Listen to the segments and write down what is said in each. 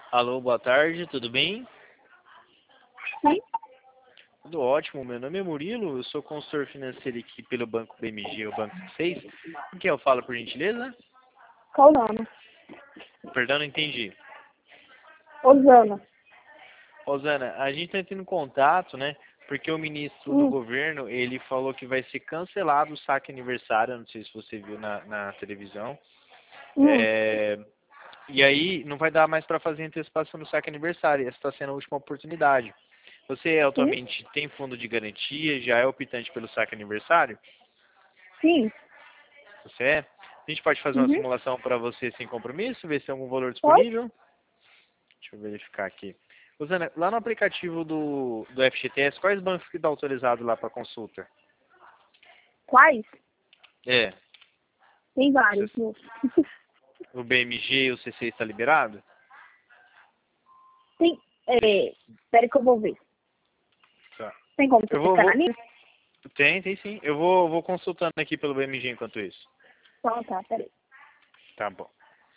Alô, boa tarde, tudo bem? Sim. Tudo ótimo, meu nome é Murilo, eu sou consultor financeiro aqui pelo Banco BMG, o Banco 6. Com quem eu falo, por gentileza? Qual o nome? Perdão, não entendi. Osana. Rosana, a gente está tendo contato, né? Porque o ministro do governo, ele falou que vai ser cancelado o saque aniversário, não sei se você viu na televisão. E aí não vai dar mais para fazer antecipação do saque aniversário, essa está sendo a última oportunidade. Você Sim. atualmente tem fundo de garantia, já é optante pelo saque aniversário? Sim. Você é? A gente pode fazer uma Uhum. simulação para você sem compromisso, ver se tem algum valor Pode? disponível? Deixa eu verificar aqui. Rosana, lá no aplicativo do FGTS, quais bancos que está autorizado lá para consulta? Quais? É, Tem vários, moço. o BMG e o C6 está liberado? Tem. Espera que eu vou ver. Tá. Tem como você Eu clicar na minha? tem sim. Eu vou consultando aqui pelo BMG enquanto isso. Então tá, peraí. Tá bom.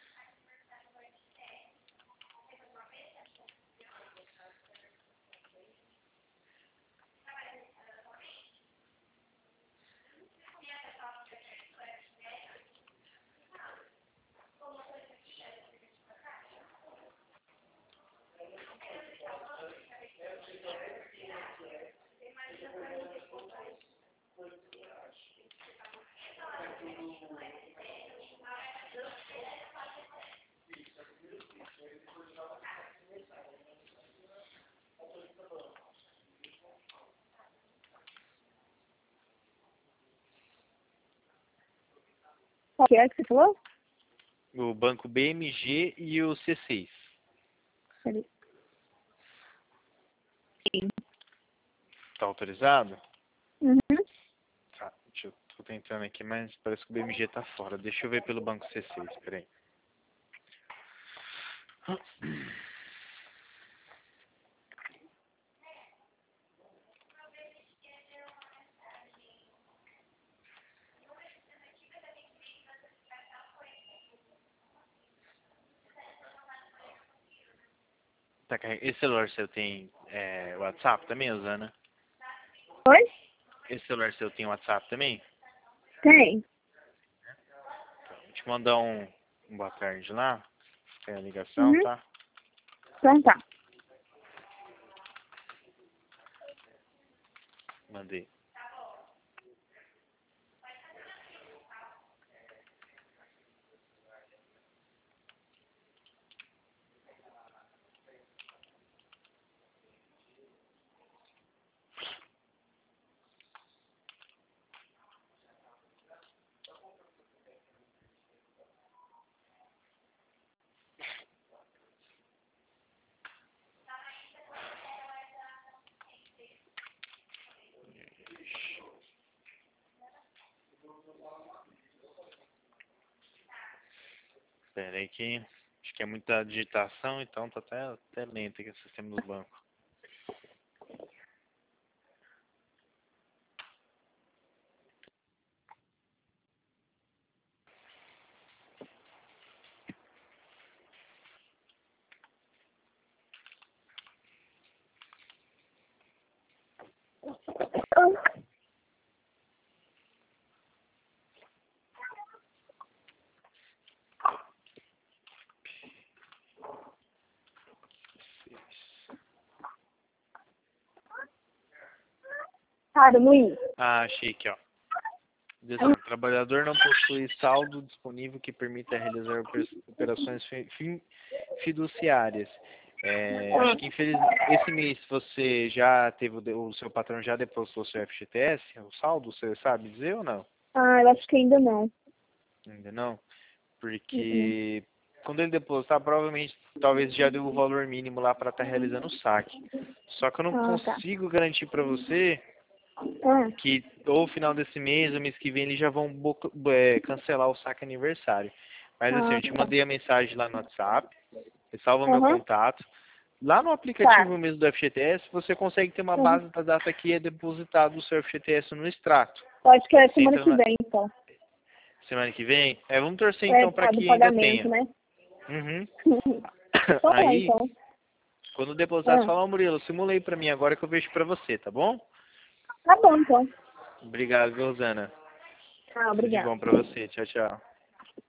Qual que é que você falou? O banco BMG e o C6. Peraí. Sim. Tá autorizado? Uhum. Tá, tô tentando aqui, mas parece que o BMG tá fora. Deixa eu ver pelo banco C6, peraí. Tá, esse celular seu tem WhatsApp também, Osana? Oi? Esse celular seu tem WhatsApp também? Tem. Vou te mandar um boa tarde lá. Tem a ligação, Uhum. tá? Então tá. Mandei. Espera aí que acho que é muita digitação, então tá até lento aqui o sistema do banco. Cara, Luiz. Ah, achei aqui, ó. Diz assim, o trabalhador não possui saldo disponível que permita realizar operações fiduciárias. Acho que infelizmente esse mês você já teve o seu patrão já depositou o seu FGTS, o saldo, você sabe dizer ou não? Ah, eu acho que ainda não. Ainda não? Uhum. Porque quando ele depositar, provavelmente talvez já deu o valor mínimo lá para estar realizando o saque. Só que eu não Ah, tá. consigo garantir para você Ah, que ou final desse mês ou mês que vem eles já vão cancelar o saque aniversário. Mas assim, eu te tá. mandei a mensagem lá no WhatsApp, você salva meu Uhum. contato. Lá no Tá. aplicativo mesmo do FGTS, você consegue ter uma Uhum. base da data que é depositado o seu FGTS no extrato. Acho que é Você semana entra que na vem, então. semana que vem. Vamos torcer É, então por para causa do que ainda pagamento, tenha. né? Uhum. Então, Aí, então. quando depositar, você Ah. fala, Murilo, simula aí pra mim agora que eu vejo pra você, tá bom? Tá bom, então. Obrigado, viu, Rosana. Ah, Tudo de obrigada. bom pra você. Tchau, tchau.